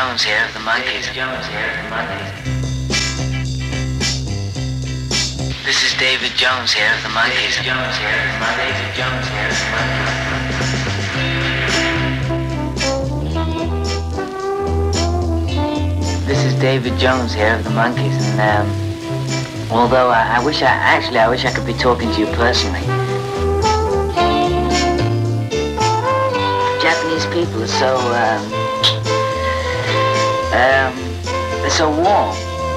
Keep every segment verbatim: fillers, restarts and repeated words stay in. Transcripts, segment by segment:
Jones here of the Monkees. David Jones here of the Monkees. This is David Jones here of the Monkees. David Jones here of the Monkees. David Jones here of the Monkees. This is David Jones here of the Monkees, and um, although I, I wish I actually I wish I could be talking to you personally. Japanese people are so um, um, they're so warm.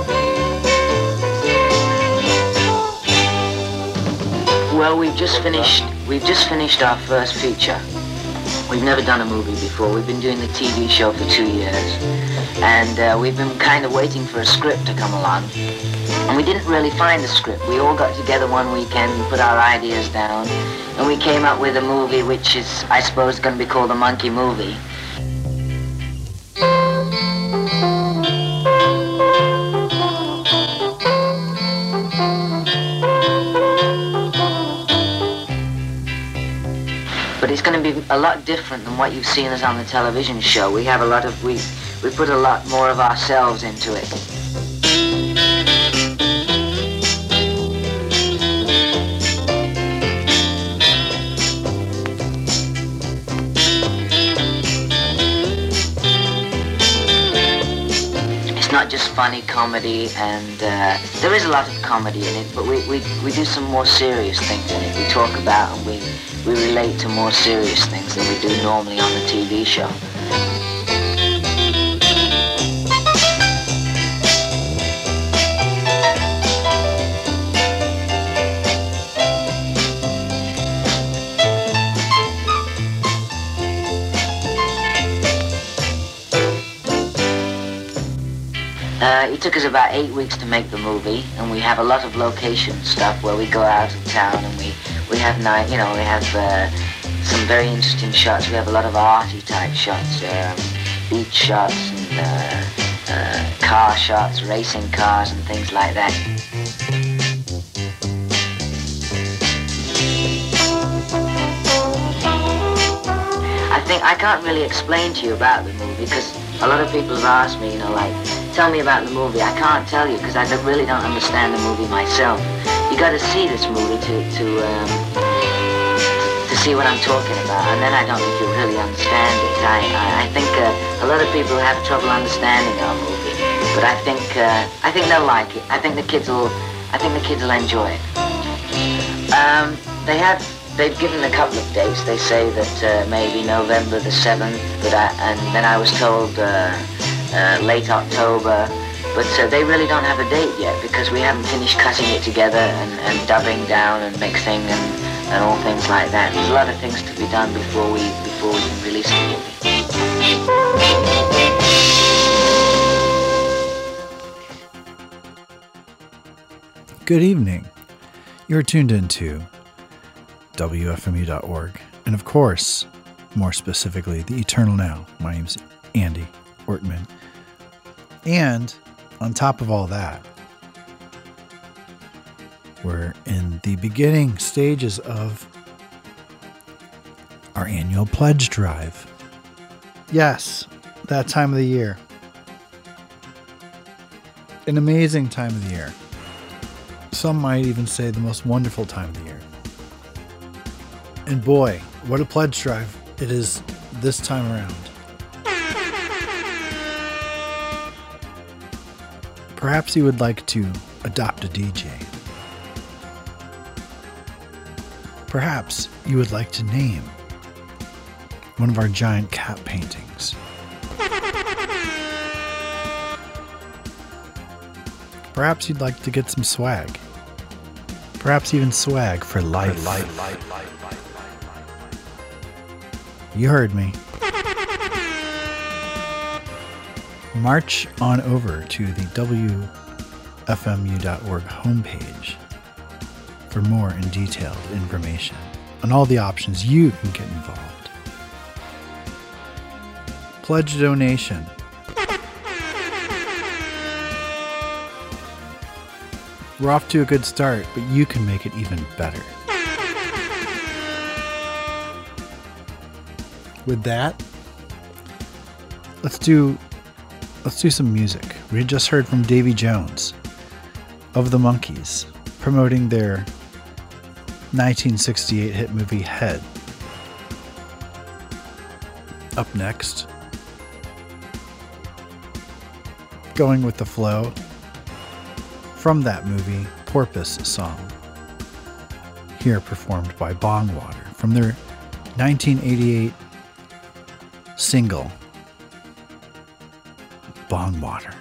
Well, we've just finished we've just finished our first feature. We've never done a movie before. We've been doing the T V show for two years, and uh, we've been kind of waiting for a script to come along. And we didn't really find a script. We all got together one weekend and put our ideas down, and we came up with a movie which is, I suppose, going to be called a Monkey Movie. But it's going to be a lot different than what you've seen us on the television show. We have a lot of, we, we put a lot more of ourselves into it. Not just funny comedy, and uh, there is a lot of comedy in it, but we, we, we do some more serious things in it. We talk about and we, we relate to more serious things than we do normally on the T V show. Uh, it took us about eight weeks to make the movie, and we have a lot of location stuff where we go out of town and we, we have night, you know, we have uh, some very interesting shots. We have a lot of arty type shots, um, beach shots and uh, uh, car shots, racing cars and things like that. I think I can't really explain to you about the movie because a lot of people have asked me, you know, like, tell me about the movie. I can't tell you because I really don't understand the movie myself. You got to see this movie to to um, to see what I'm talking about, and then I don't think you'll really understand it. I I, I think uh, a lot of people have trouble understanding our movie, but I think uh, I think they'll like it. I think the kids will I think the kids will enjoy it. Um, they have they've given a couple of dates. They say that uh, maybe November the seventh, but I, and then I was told. Uh, Uh, late October, but uh, they really don't have a date yet because we haven't finished cutting it together and, and dubbing down and mixing and, and all things like that. There's a lot of things to be done before we before we can release the movie. Good evening. You're tuned into W F M U dot org, and of course, more specifically, the Eternal Now. My name's Andy Ortman. And on top of all that, we're in the beginning stages of our annual pledge drive. Yes, that time of the year. An amazing time of the year. Some might even say the most wonderful time of the year. And boy, what a pledge drive it is this time around. Perhaps you would like to adopt a D J. Perhaps you would like to name one of our giant cat paintings. Perhaps you'd like to get some swag. Perhaps even swag for life. For life, life, life, life, life, life. You heard me. March on over to the W F M U dot org homepage for more and detailed information on all the options you can get involved. Pledge donation. We're off to a good start, but you can make it even better. With that, let's do let's do some music. We had just heard from Davy Jones of the Monkees promoting their nineteen sixty-eight hit movie Head. Up next, going with the flow, from that movie, Porpoise song, here performed by Bongwater from their nineteen eighty-eight single, Bongwater.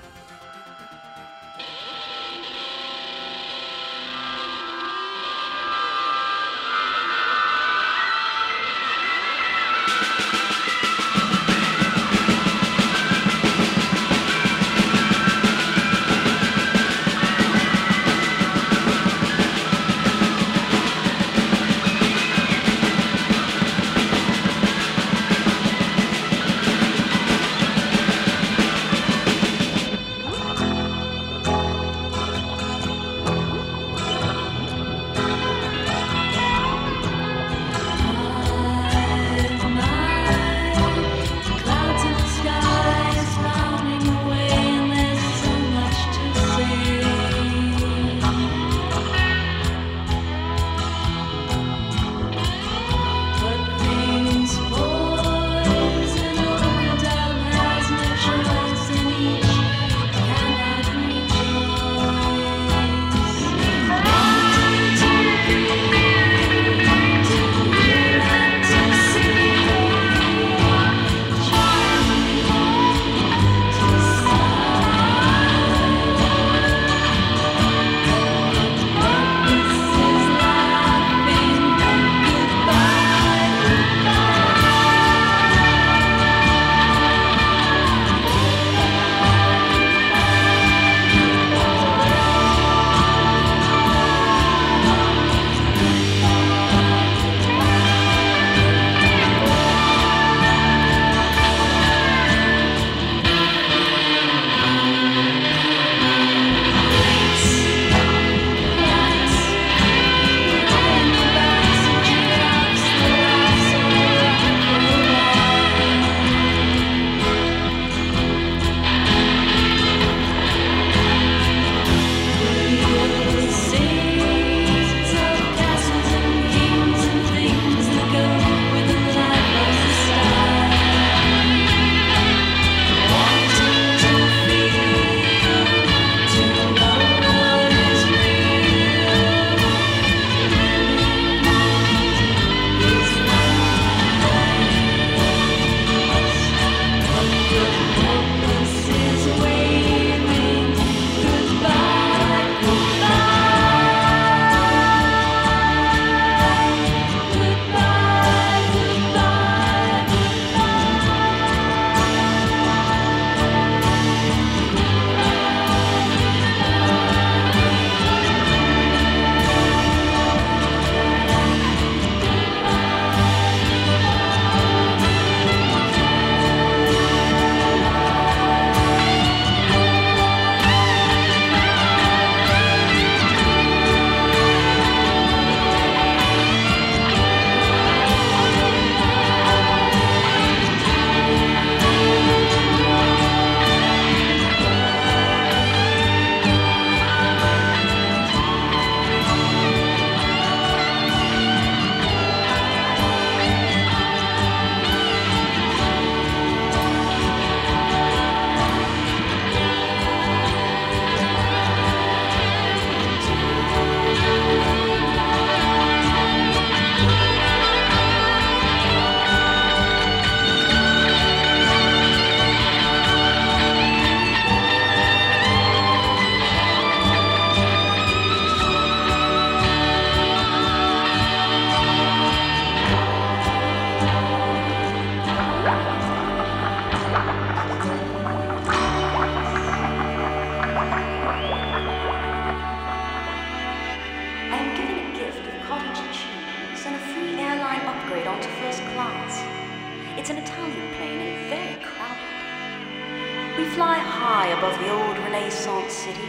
fly high above the old Renaissance city.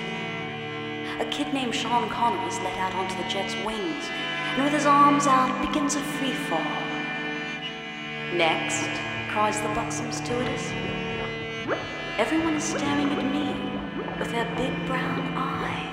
A kid named Sean Connery is let out onto the jet's wings, and with his arms out begins a free fall. Next, cries the buxom stewardess. Everyone is staring at me with their big brown eyes.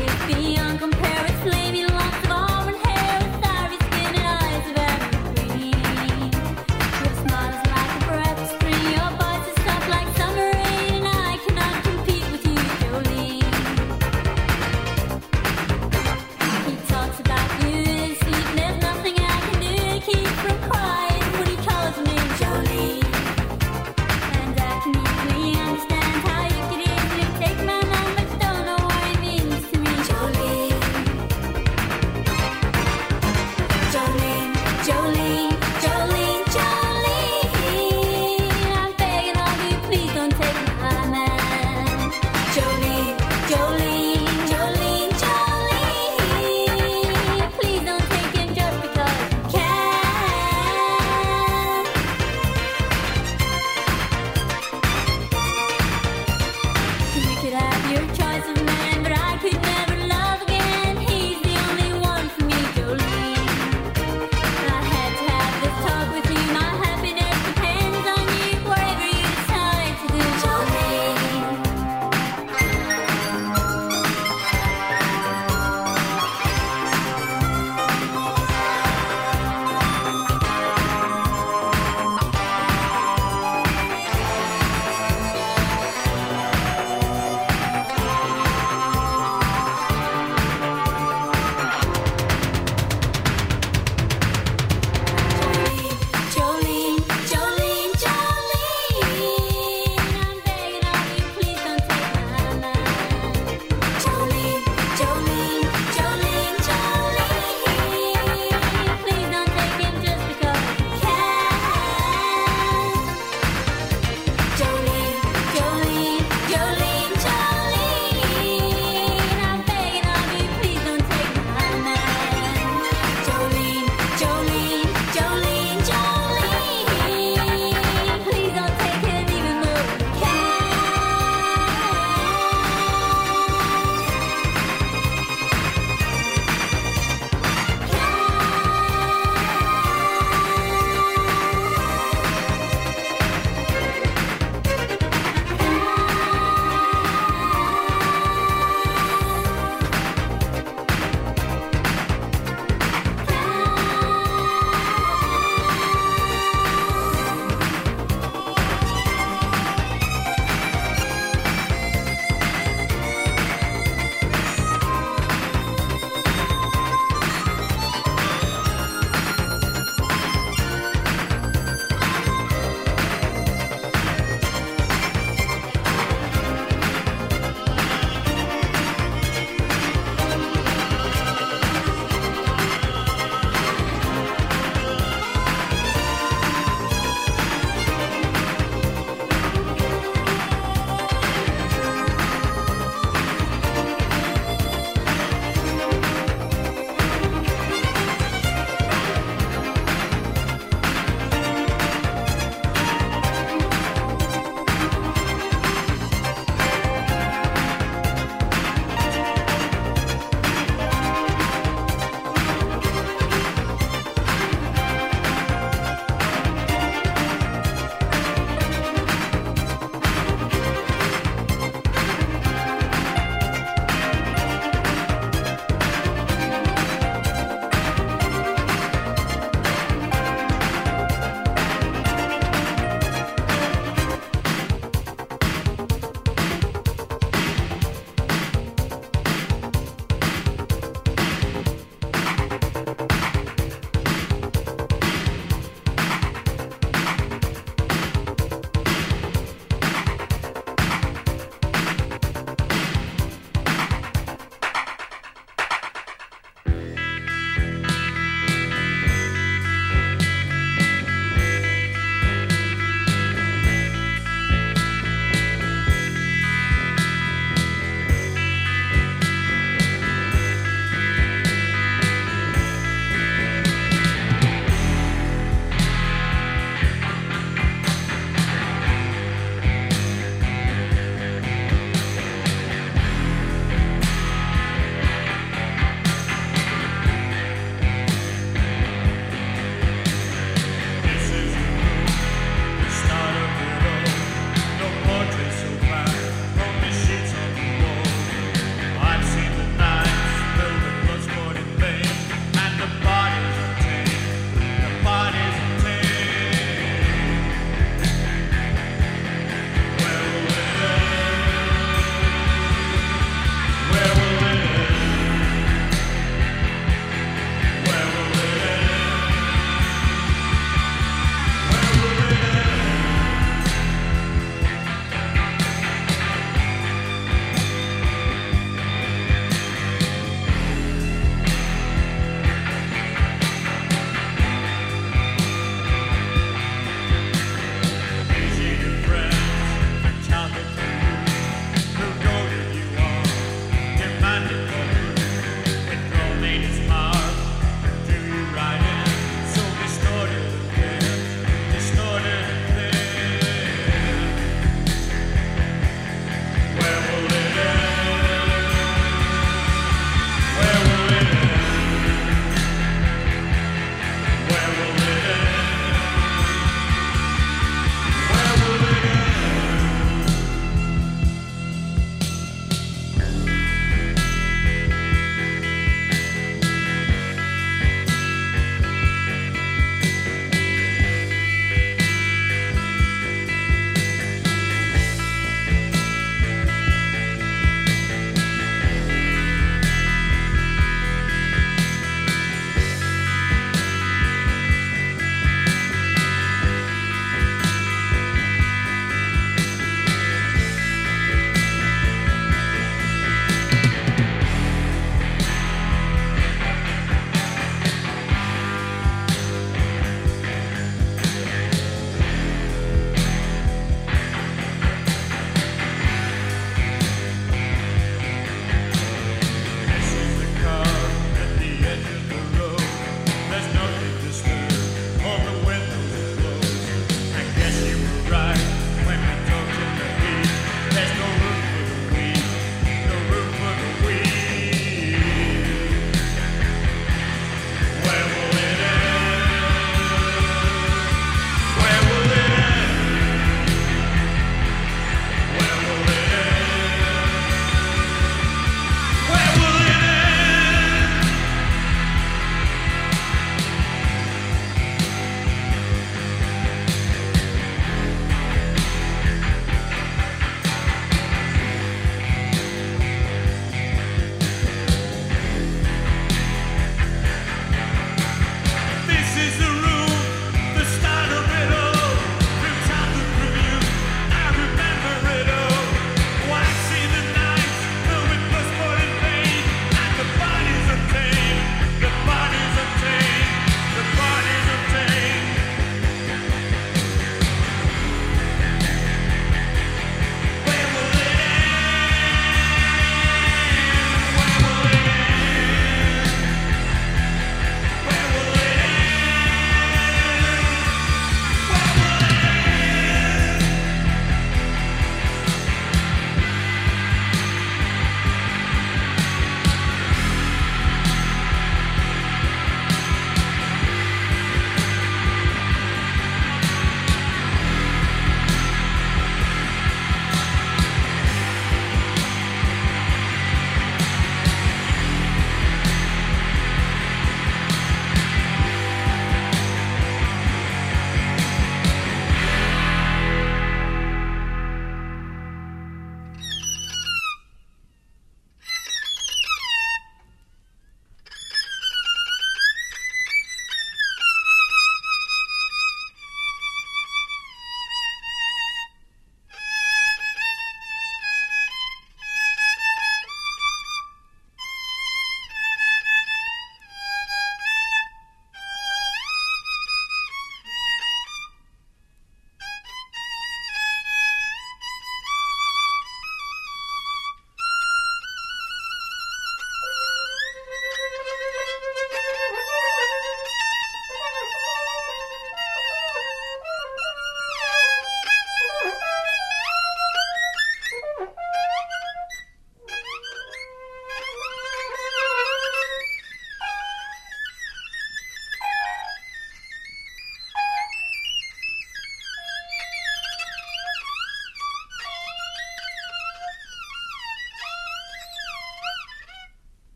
Understand how you could easily take my number, don't know what it means to me, Jolie.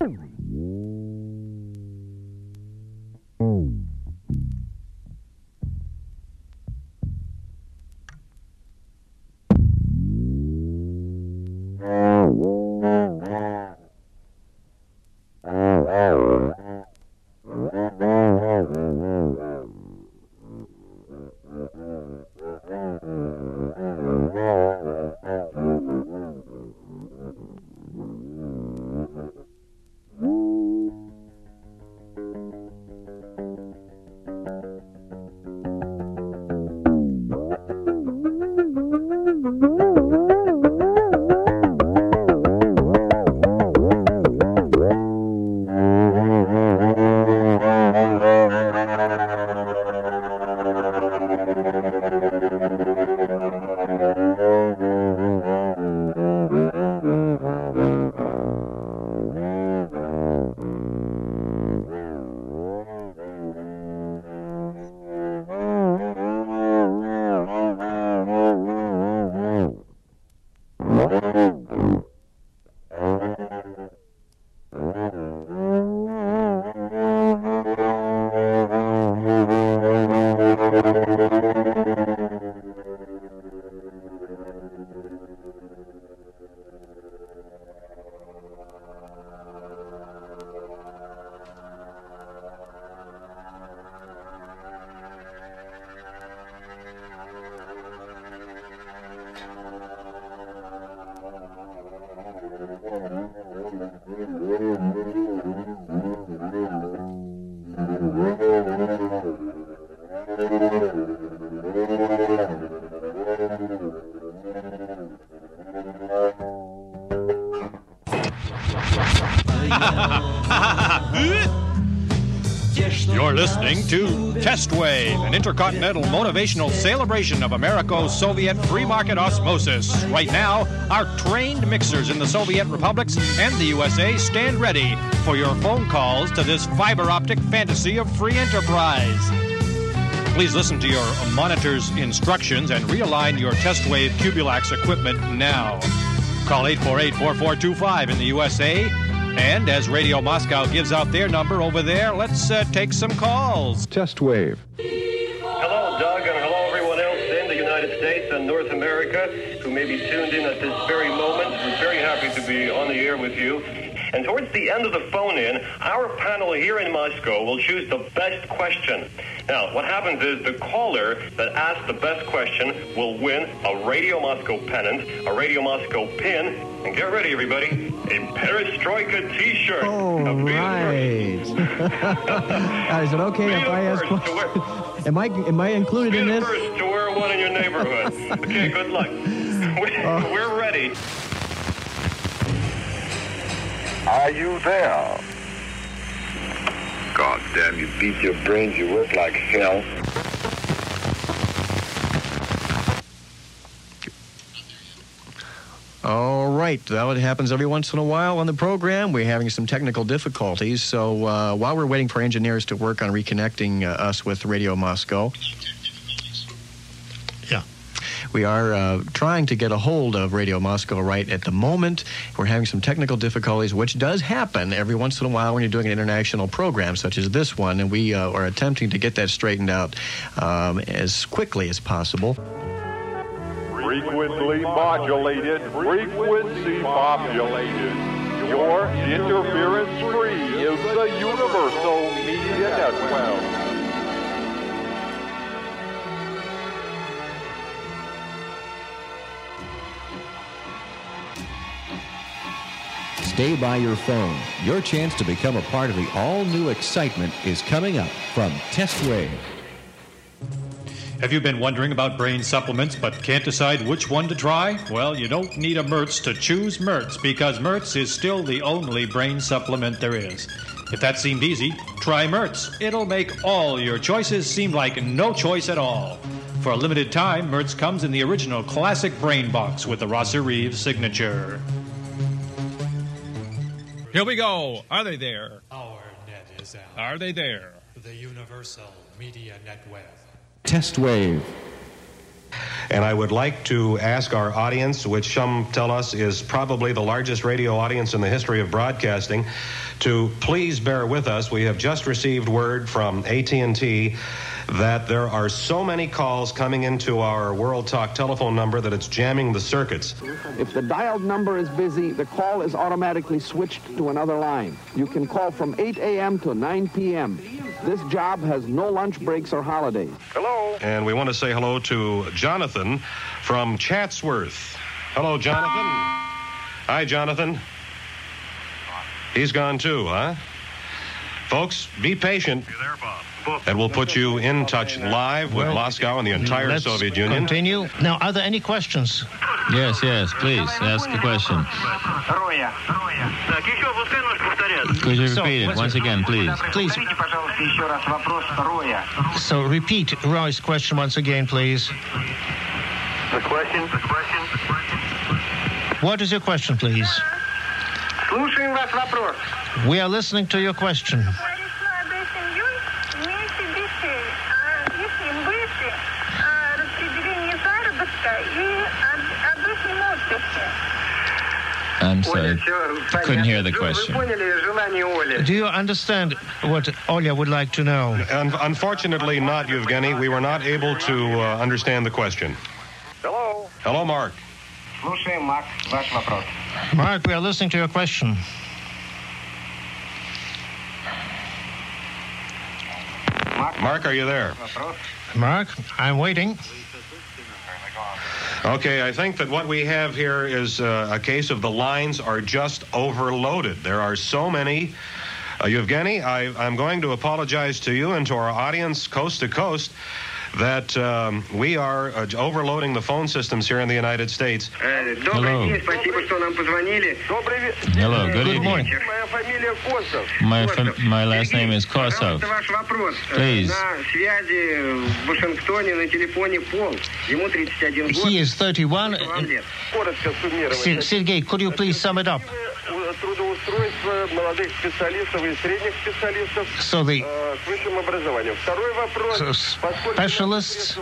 You're listening to Test Wave, an intercontinental motivational celebration of Americo-Soviet free market osmosis. Right now, our trained mixers in the Soviet republics and the U S A stand ready for your phone calls to this fiber optic fantasy of free enterprise. Please listen to your monitor's instructions and realign your Test Wave Cubulax equipment now. Call eight four eight, four four two five in the U S A. And as Radio Moscow gives out their number over there, let's uh, take some calls. Test Wave. Hello, Doug, and hello, everyone else in the United States and North America who may be tuned in at this very moment. We're very happy to be on the air with you. And towards the end of the phone-in, our panel here in Moscow will choose the best question. Now, what happens is the caller that asks the best question will win a Radio Moscow pennant, a Radio Moscow pin, and get ready, everybody, a Perestroika T-shirt. Oh, right. uh, is it okay be if I ask one? Am I, am I included be in the this? first to wear one in your neighborhood. Okay, good luck. We're, uh, we're ready. Are you there? God damn, you beat your brains, you work like hell. All right. Well, it happens every once in a while on the program. We're having some technical difficulties. So uh, while we're waiting for engineers to work on reconnecting uh, us with Radio Moscow, yeah, we are uh, trying to get a hold of Radio Moscow right at the moment. We're having some technical difficulties, which does happen every once in a while when you're doing an international program such as this one, and we uh, are attempting to get that straightened out um, as quickly as possible. Frequently modulated, frequency populated. Your interference-free is the Universal Media Network. Stay by your phone. Your chance to become a part of the all-new excitement is coming up from Test Wave. Have you been wondering about brain supplements but can't decide which one to try? Well, you don't need a Mertz to choose Mertz, because Mertz is still the only brain supplement there is. If that seemed easy, try Mertz. It'll make all your choices seem like no choice at all. For a limited time, Mertz comes in the original classic brain box with the Rosser Reeves signature. Here we go. Are they there? Our net is out. Are they there? The Universal Media Network. Test Wave. And I would like to ask our audience, which some tell us is probably the largest radio audience in the history of broadcasting, to please bear with us. We have just received word from A T and T that there are so many calls coming into our World Talk telephone number that it's jamming the circuits. If the dialed number is busy, the call is automatically switched to another line. You can call from eight a.m. to nine p.m. This job has no lunch breaks or holidays. Hello. And we want to say hello to Jonathan from Chatsworth. Hello, Jonathan. Hi, Jonathan. He's gone too, huh? Folks, be patient. You there, Bob? And we'll put you in touch live with well, Moscow and the entire let's Soviet Union. Continue. Now, are there any questions? Yes, yes, please, ask a question. Could you repeat so, it once again, please? Please. So, repeat Roy's question once again, please. The question? The question? The question? What is your question, please? We are listening to your question. I'm sorry, couldn't hear the question. Do you understand what Olya would like to know? Un- unfortunately not, Yevgeny. We were not able to uh, understand the question. Hello. Hello, Mark. Mark, we are listening to your question. Mark, are you there? Mark, I'm waiting. Okay, I think that what we have here is uh, a case of the lines are just overloaded. There are so many. Uh, Yevgeny, I, I'm going to apologize to you and to our audience coast to coast that um, we are uh, overloading the phone systems here in the United States. Hello. Hello, good, good morning. My, fam- my last name is Kosov. Please. He is thirty-one. Sergei, could you please sum it up? So the so specialists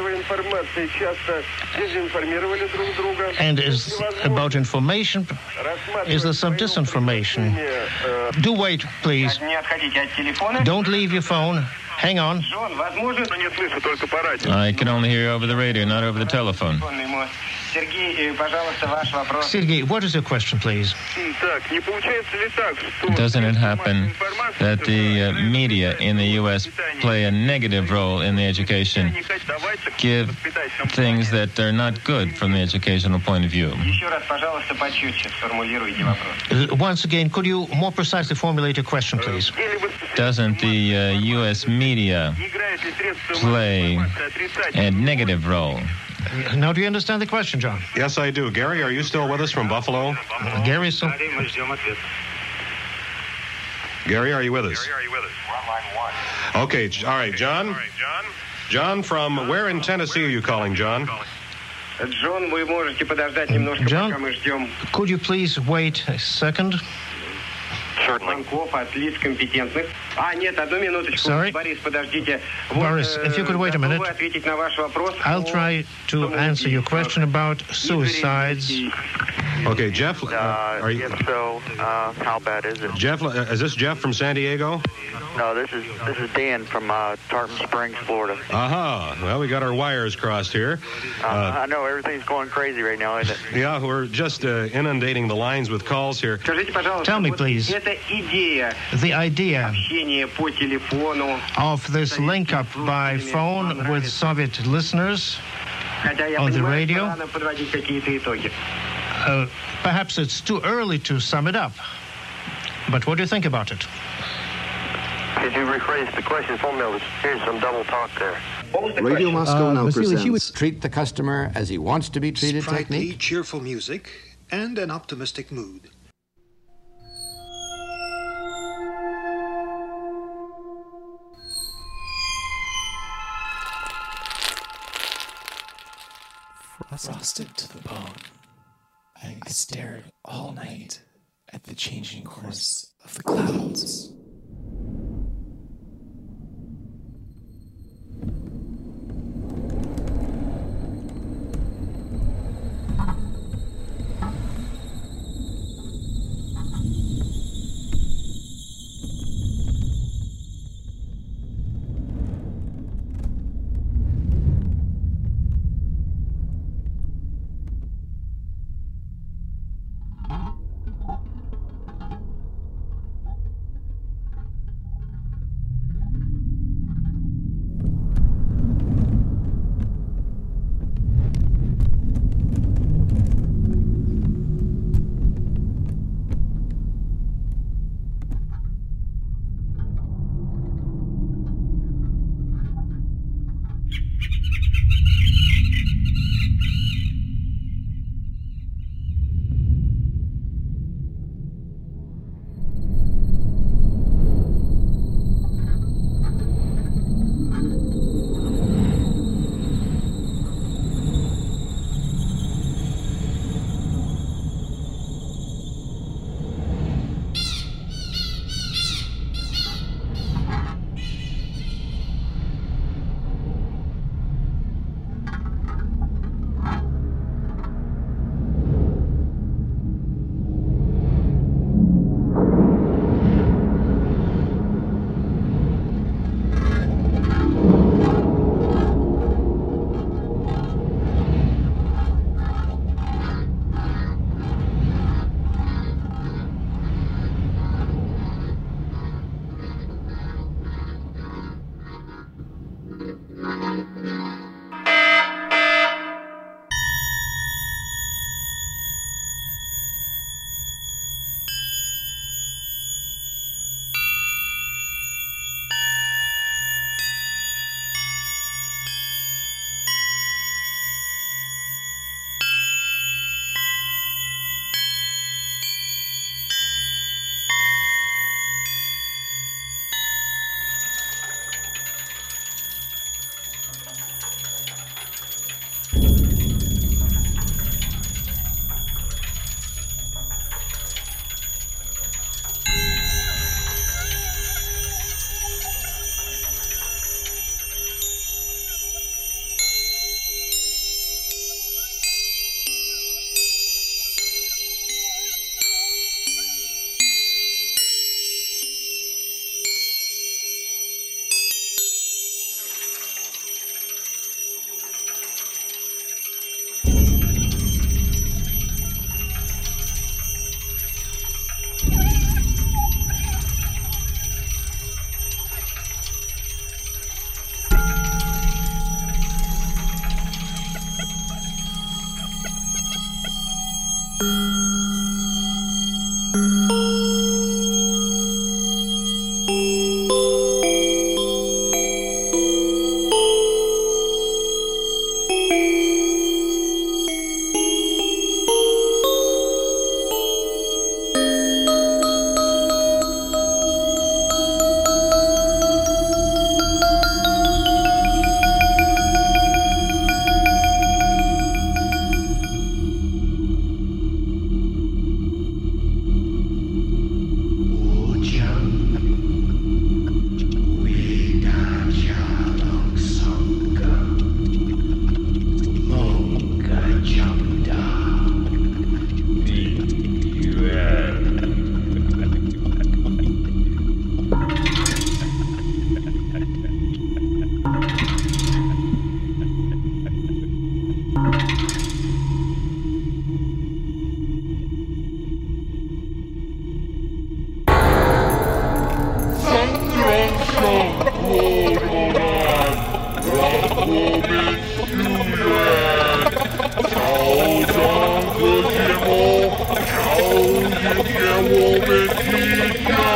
and is about information. Is there some disinformation? Do wait, please. Don't leave your phone. Hang on. I can only hear you over the radio, not over the telephone. Sergei, what is your question, please? Doesn't it happen that the uh, media in the U S play a negative role in the education, give things that are not good from the educational point of view? Uh, once again, could you more precisely formulate your question, please? Doesn't the uh, U S media play a negative role? Now, do you understand the question, John? Yes, I do. Gary, are you still with us from Buffalo? Uh, Gary, still... Gary, are you with us? Gary, are you with us? Okay, all right, John. All right, John. John, from where in Tennessee are you calling, John? John, could you please wait a second? Certainly. Sorry? Boris, if you could wait a minute. I'll try to answer your question about suicides. Okay, Jeff, uh, are you... If so, uh, how bad is it? Jeff, uh, is this Jeff from San Diego? No, this is this is Dan from uh, Tarpon Springs, Florida. Aha. Uh-huh. Well, we got our wires crossed here. Uh, uh, I know everything's going crazy right now, isn't it? Yeah, we're just uh, inundating the lines with calls here. Tell me, please, the idea of this link-up by phone with Soviet listeners on the radio, uh, perhaps it's too early to sum it up, but what do you think about it? Could you rephrase the question for me? Here's some double talk there. Radio Moscow uh, now Vasily, presents treat the customer as he wants to be treated Sprightly, technique. cheerful music, and an optimistic mood. Frosted to the bone, I stared all night at the changing course of the clouds.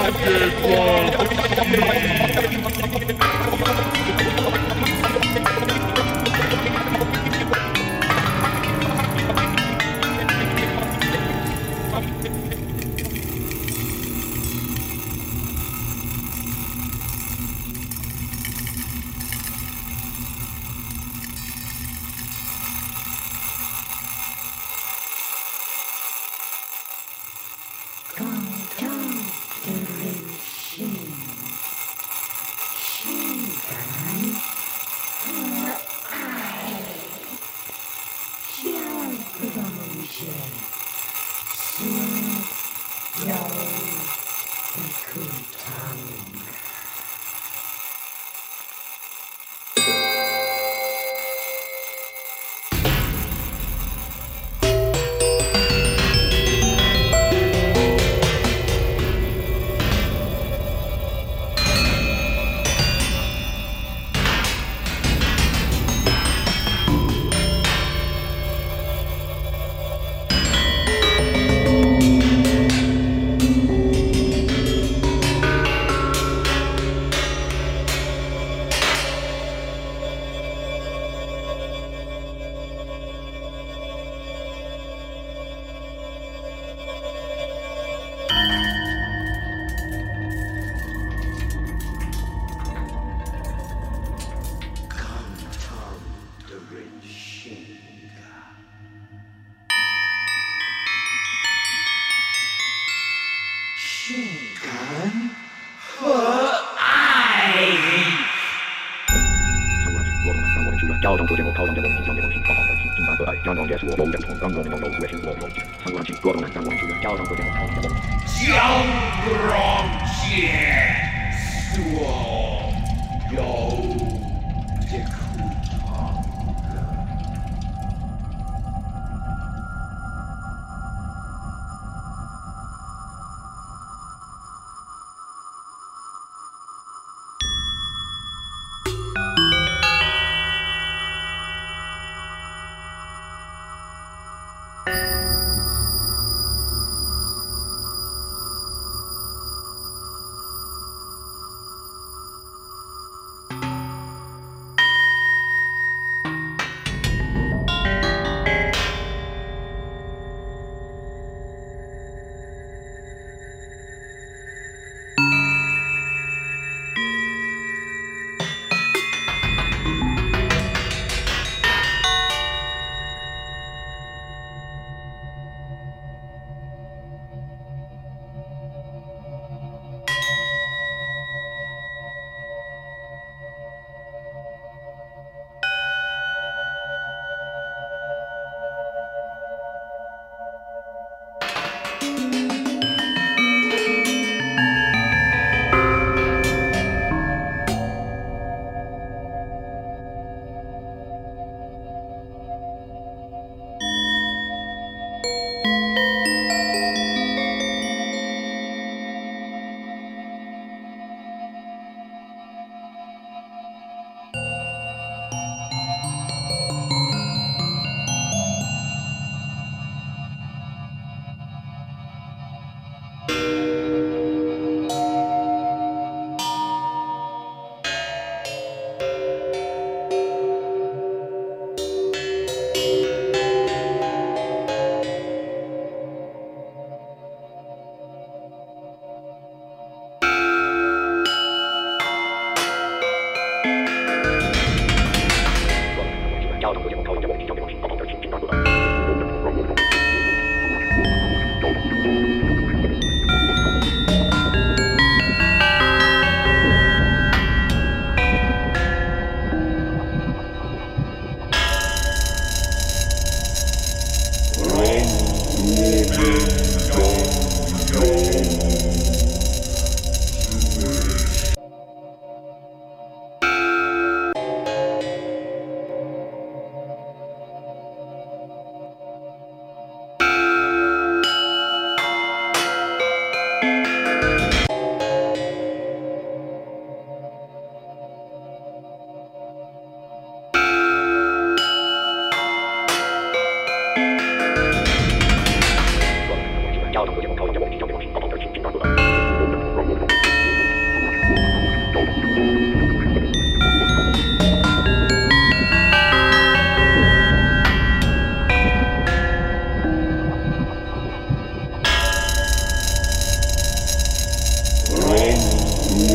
交通出现过超长节目、影像节目、请报好的请尽快和爱，将状结束我某人从刚刚的某某微信我有参观请各种参观出现交通出现过超长节目。 将状结束有这苦汤。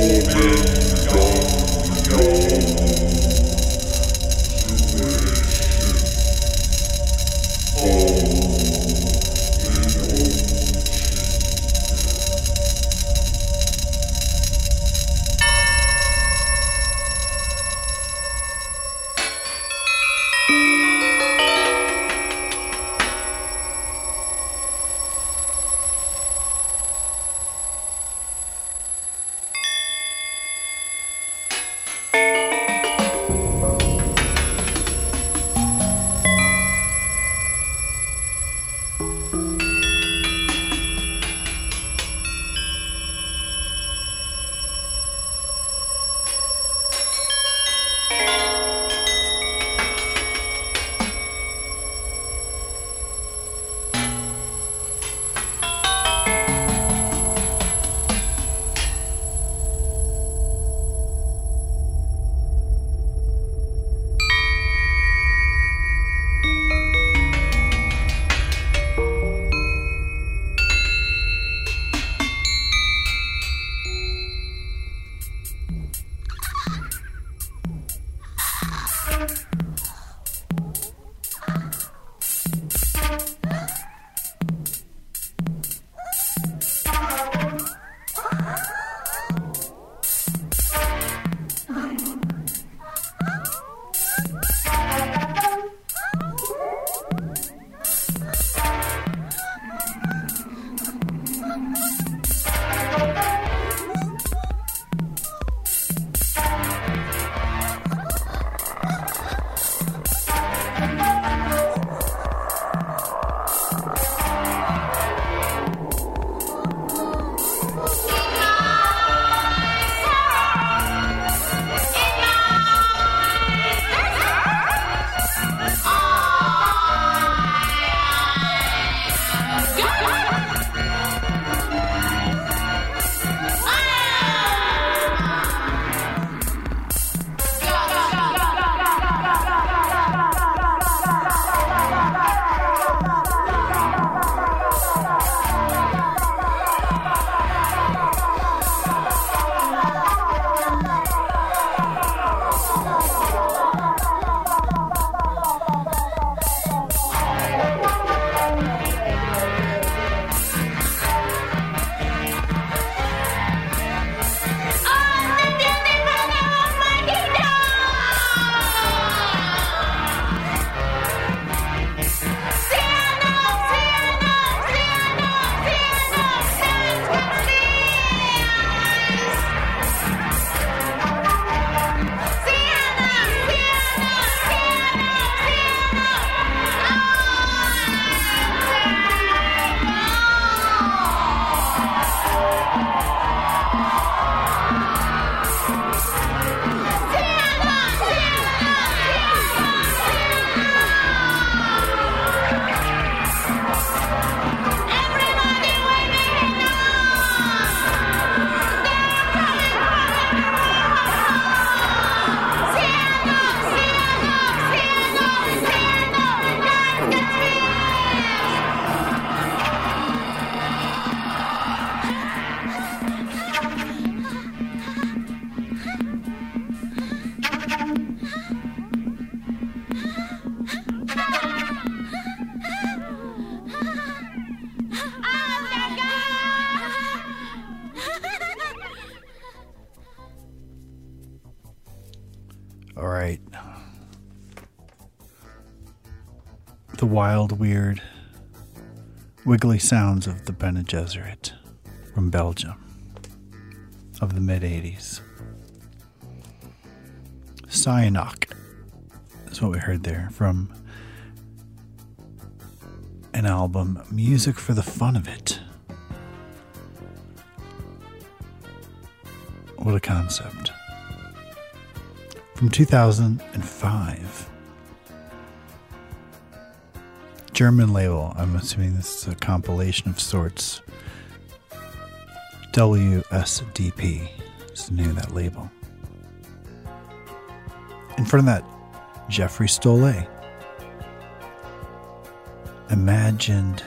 All right. The wild, weird, wiggly sounds of the Bene Gesserit from Belgium of the mid-eighties. Cyanok is what we heard there from an album, Music for the Fun of It. What a concept. From two thousand five. German label. I'm assuming this is a compilation of sorts. W S D P is the name of that label. In front of that, Jeffrey Stolle. Imagined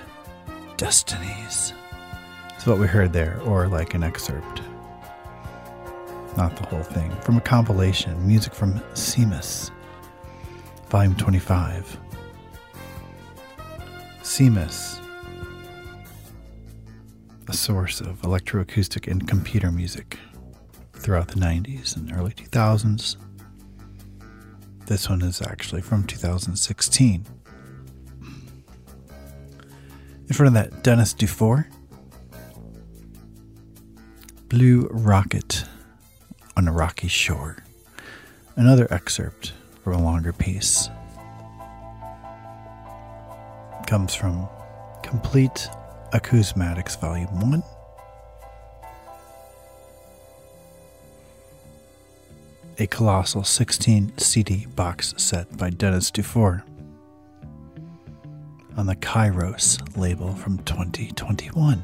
Destinies. That's what we heard there, or like an excerpt. not the whole thing, from a compilation, music from Seamus, Volume twenty-five. Seamus, a source of electroacoustic and computer music throughout the nineties and early two thousands. This one is actually from two thousand sixteen. In front of that, Dennis Dufour, Blue Rocket on a Rocky Shore. Another excerpt from a longer piece. Comes from Complete Acousmatics Volume one. A colossal sixteen C D box set by Dennis Dufour on the Kairos label from twenty twenty-one.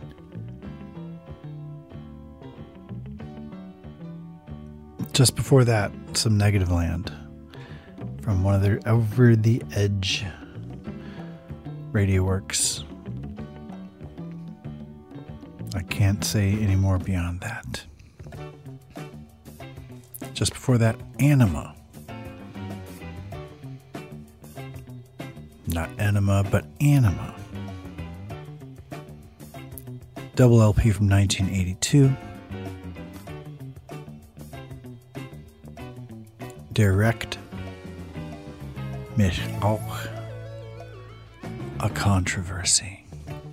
Just before that, some Negative Land from one of their Over the Edge radio works. I can't say any more beyond that. Just before that, Anima. Not Enema, but Anima. Double L P from nineteen eighty-two. Direct mich auch a Controversy.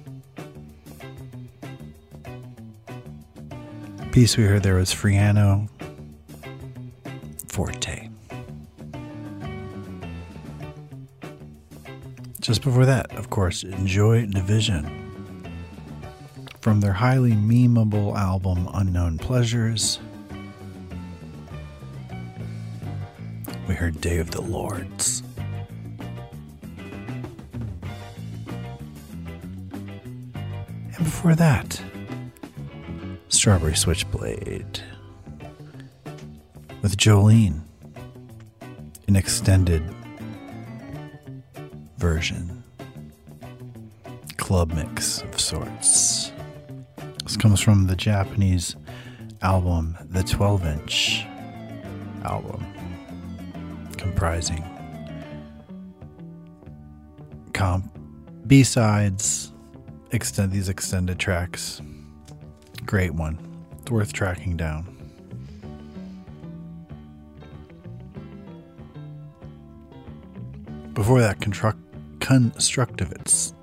Piece we heard there was Friano Forte. Just before that, of course, Enjoy Division. From their highly memeable album Unknown Pleasures, we heard Day of the Lords. And before that, Strawberry Switchblade with Jolene, an extended version, club mix of sorts. This comes from the Japanese album, the twelve inch album, comprising comp B-sides, extend these extended tracks. Great one. It's worth tracking down. Before that, Construct Constructivits.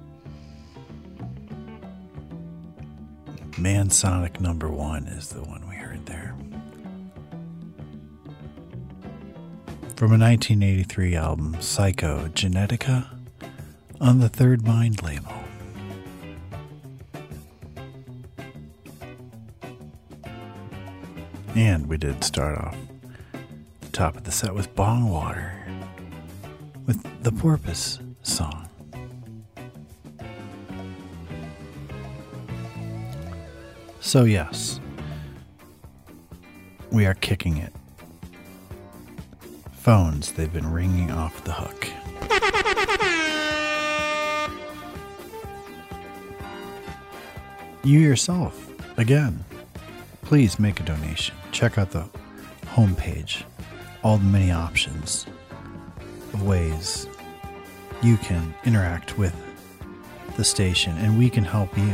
Mansonic Number One is the one we heard there. From a nineteen eighty-three album, Psycho Genetica, on the Third Mind label. And we did start off the top of the set with Bongwater with the Porpoise song. So yes, we are kicking it. Phones, they've been ringing off the hook. You yourself, again, please make a donation. Check out the homepage, all the many options of ways you can interact with the station and we can help you.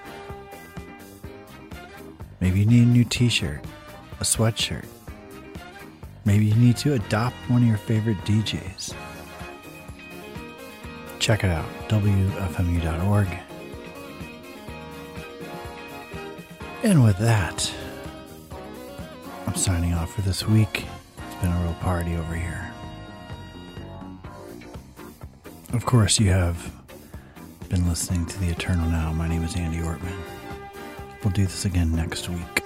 Maybe you need a new t-shirt, a sweatshirt. Maybe you need to adopt one of your favorite D Js. Check it out, W F M U dot org. And with that, I'm signing off for this week. It's been a real party over here. Of course, you have been listening to The Eternal Now. My name is Andy Ortman. We'll do this again next week.